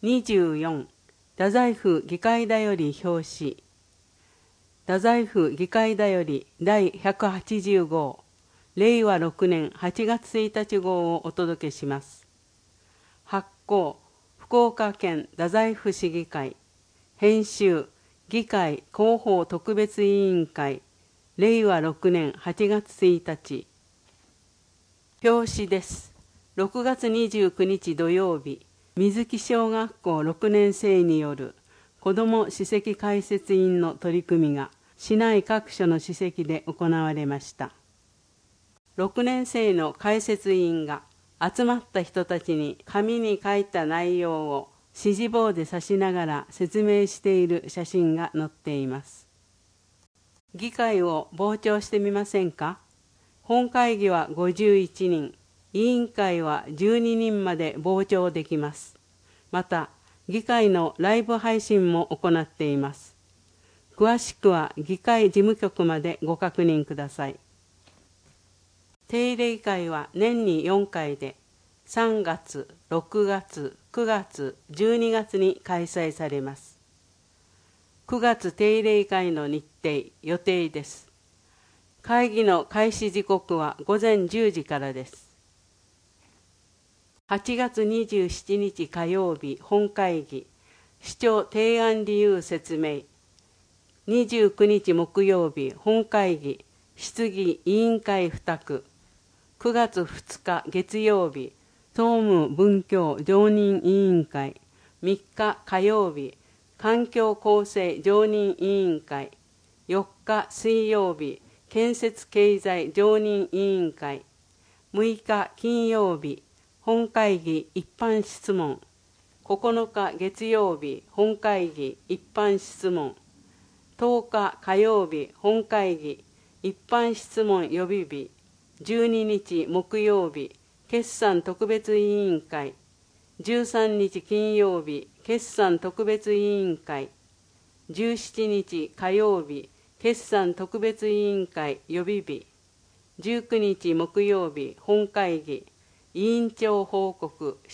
24、太宰府議会だより表紙。太宰府議会だより第180号、令和6年8月1日号をお届けします。発行、福岡県太宰府市議会。編集、議会広報特別委員会。令和6年8月1日。表紙です。6月29日土曜日、水木小学校6年生による子ども史跡解説員の取り組みが市内各所の史跡で行われました。6年生の解説員が集まった人たちに紙に書いた内容を指示棒で指しながら説明している写真が載っています。議会を傍聴してみませんか？本会議は51人、委員会は12人まで傍聴できます。また、議会のライブ配信も行っています。詳しくは議会事務局までご確認ください。定例会は年に4回で、3月、6月、9月、12月に開催されます。9月定例会の日程、予定です。会議の開始時刻は午前10時からです。8月27日火曜日本会議、市長提案理由説明。29日木曜日本会議、質疑委員会付託。9月2日月曜日、総務文教常任委員会。3日火曜日、環境構成常任委員会。4日水曜日、建設経済常任委員会。6日金曜日、本会議一般質問。9日月曜日、本会議一般質問。10日火曜日、本会議一般質問予備日。12日木曜日、決算特別委員会。13日金曜日、決算特別委員会。17日火曜日、決算特別委員会予備日。19日木曜日、本会議委員長報告